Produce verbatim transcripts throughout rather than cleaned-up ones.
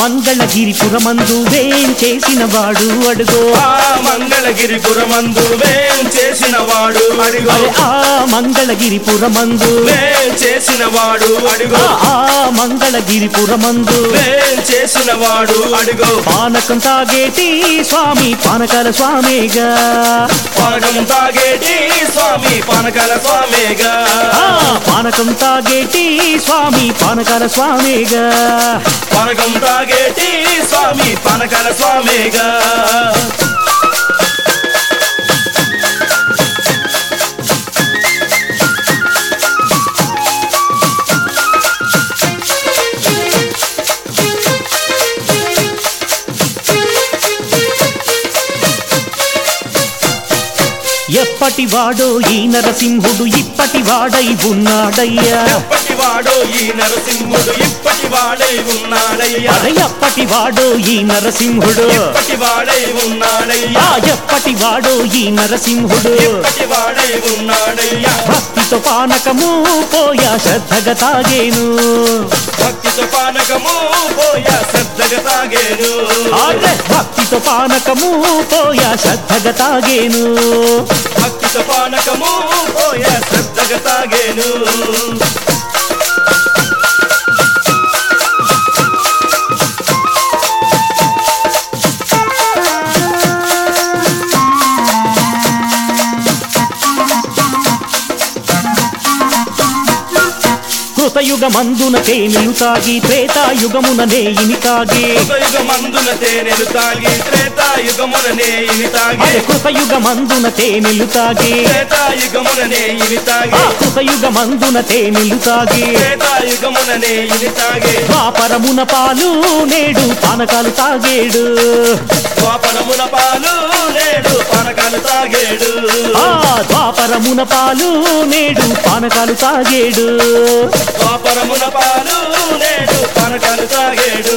మంగళగిరిపురమందు వేంచేసిన వాడు అడుగో ఆ మంగళగిరిపురమందు వేంచేసిన వాడు అడుగో ఆ మంగళగిరిపురమందు వేంచేసిన వాడు అడుగో ఆ మంగళగిరిపురమందు వేంచేసిన వాడు అడుగో పానకం తాగేటి స్వామి పానకాల స్వామిగా పానకం తాగేటి స్వామి పానకాల స్వామిగా పానకం తాగేటి స్వామి పానకాల స్వామిగా పానకం తాగేటి స్వామి పానకాల స్వామిగా ఎప్పటి వాడో ఈ నరసింహుడు ఇప్పటి వాడై ఉన్నాడయ్యా ఎప్పటి వాడో ఈ నరసింహుడు ఇప్పటి వాడై ఉన్నాడయ్యా అరే ఎప్పటి వాడో ఈ నరసింహుడు ఇప్పటి వాడై ఉన్నాడయ్యా ఎప్పటి వాడో ఈ నరసింహుడు ఇప్పటి వాడై ఉన్నాడయ్యా భక్తితో పానకము పోయా శ్రద్ధగా తాగేను భక్తితో పానకము పోయా శ్రద్ధగా తాగేను అరే భక్తితో పానకము పోయా శ్రద్ధగా తాగేను భక్తితో పానకము పోయా శ్రద్ధగా తాగేను కృతయుగమందున తేనెలు తాగి త్రేతాయుగమున నేయిని తాగి కృతయుగమందున తేనెలు తాగి త్రేతాయుగమున నేయిని తాగి కృతయుగమందున తేనెలు తాగి త్రేతాయుగమున నేయిని తాగి కృతయుగమందున తేనెలు తాగి త్రేతాయుగమున నేయిని తాగి ద్వాపరమున పాలు నేడు పానకాలు తాగేడు ద్వాపరమున పాలు నేడు పానకాలు తాగేడు ఆ ద్వాపరమున పాలు నేడు పానకాలు తాగేడు ద్వాపరమున పాలు నేడు పానకాలు తాగేడు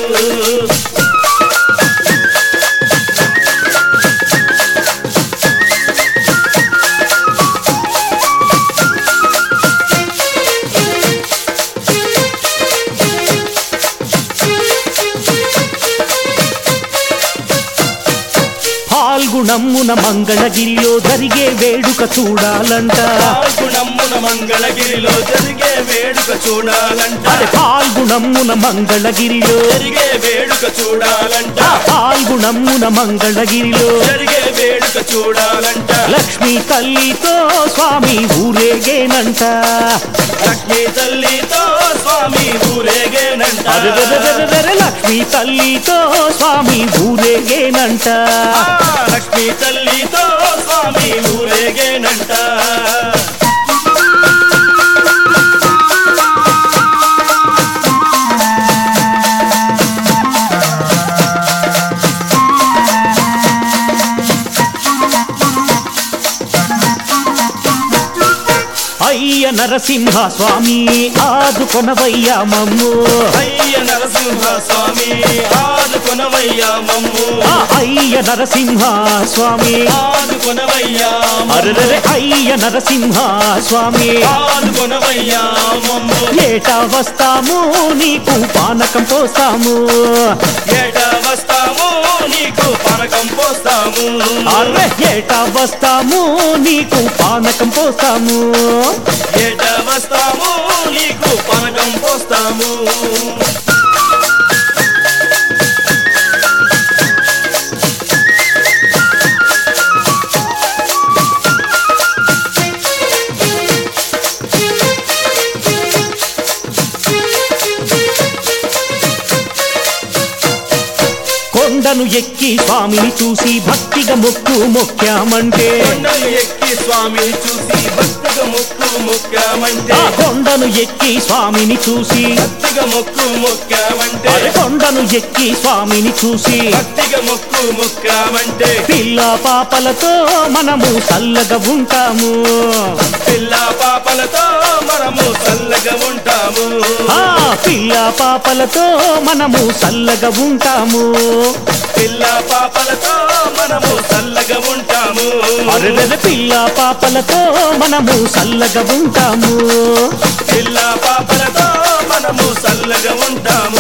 పాల్గుణమ్మున మంగళగిరిలో జరిగే వేడుక చూడాలంట పాల్గుణమ్మున మంగళగిరిలో జరిగే వేడుక చూడాలంట అరే పాల్గుణమ్మున మంగళగిరిలో జరిగే వేడుక చూడాలంట పాల్గుణమ్మున మంగళగిరిలో జరిగే వేడుక చూడాలంట లక్ష్మీ తల్లితో స్వామి ఊరేగేనంట లక్ష్మీ తల్లితో స్వామి ఊరేగేనంట లక్ష్మీ తల్లితో స్వామి ఊరేగేనంట లక్ష్మీ తల్లితో స్వామి ఊరేగేనంట అయ్య నరసింహ స్వామి ఆదుకొనవయ్యా మమ్ము అయ్య నరసింహ స్వామి ఆదుకొనవయ్యా మమ్ము అయ్య నరసింహ స్వామి ఆదుకొనవయ్యా అరెరే అయ్య నరసింహ స్వామి ఆదుకొనవయ్యా మమ్ము ఏటా వస్తాము నీకు పానకం పోస్తాము ఏటా వస్తాము నీకు పానకం పోస్తాము అరే ఏటా వస్తాము నీకు పానకం పోస్తాము ఏటా వస్తాము నీకు పానకం పోస్తాము కొండను ఎక్కి స్వామిని చూసి భక్తిగా మొక్కు మొక్కామంటే కొండను ఎక్కి స్వామిని చూసి భక్తిగా మొక్కు మొక్కామంటే కొండను ఎక్కి స్వామిని చూసి భక్తిగా మొక్కు మొక్కామంటే కొండను ఎక్కి స్వామిని చూసి భక్తిగా మొక్కు మొక్కామంటే పిల్ల పాపలతో మనము చల్లగా ఉంటాము పిల్ల పాపలతో మనము చల్లగా ఉంటాము ఆ పిల్ల పాపలతో మనము చల్లగా ఉంటాము పిల్ల పాపలతో మనము చల్లగా ఉంటాము అరెరె పిల్ల పాపలతో మనము చల్లగా ఉంటాము పిల్ల పాపలతో మనము చల్లగా ఉంటాము